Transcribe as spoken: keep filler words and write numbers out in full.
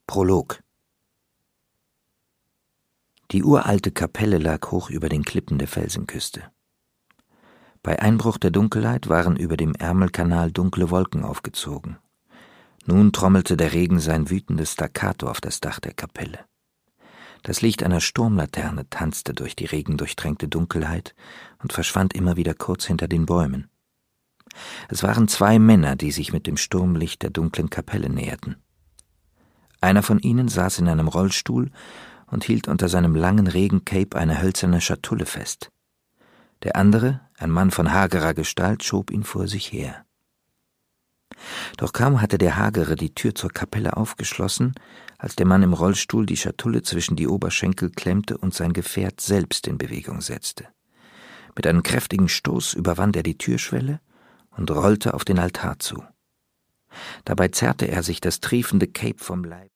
Prolog. Die uralte Kapelle lag hoch über den Klippen der Felsenküste. Bei Einbruch der Dunkelheit waren über dem Ärmelkanal dunkle Wolken aufgezogen. Nun trommelte der Regen sein wütendes Staccato auf das Dach der Kapelle. Das Licht einer Sturmlaterne tanzte durch die regendurchtränkte Dunkelheit und verschwand immer wieder kurz hinter den Bäumen. Es waren zwei Männer, die sich mit dem Sturmlicht der dunklen Kapelle näherten. Einer von ihnen saß in einem Rollstuhl und hielt unter seinem langen Regencape eine hölzerne Schatulle fest. Der andere, ein Mann von hagerer Gestalt, schob ihn vor sich her. Doch kaum hatte der Hagere die Tür zur Kapelle aufgeschlossen, als der Mann im Rollstuhl die Schatulle zwischen die Oberschenkel klemmte und sein Gefährt selbst in Bewegung setzte. Mit einem kräftigen Stoß überwand er die Türschwelle und rollte auf den Altar zu. Dabei zerrte er sich das triefende Cape vom Leib.